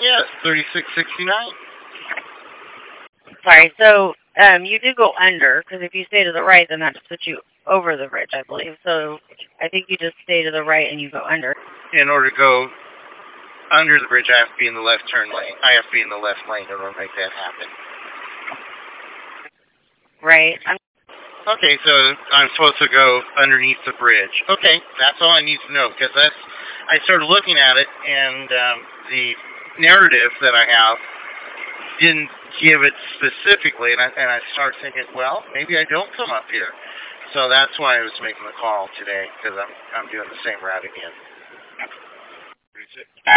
Yes, 3669. Sorry, so you do go under, because if you stay to the right, then that just puts you over the bridge, I believe. So I think you just stay to the right and you go under. In order to go under the bridge, I have to be in the left turn lane. I have to be in the left lane in order to make that happen. Right. Okay, so I'm supposed to go underneath the bridge. Okay, that's all I need to know, because I started looking at it, and the narrative that I have didn't give it specifically, and I started thinking, well, maybe I don't come up here. So that's why I was making the call today, because I'm doing the same route again.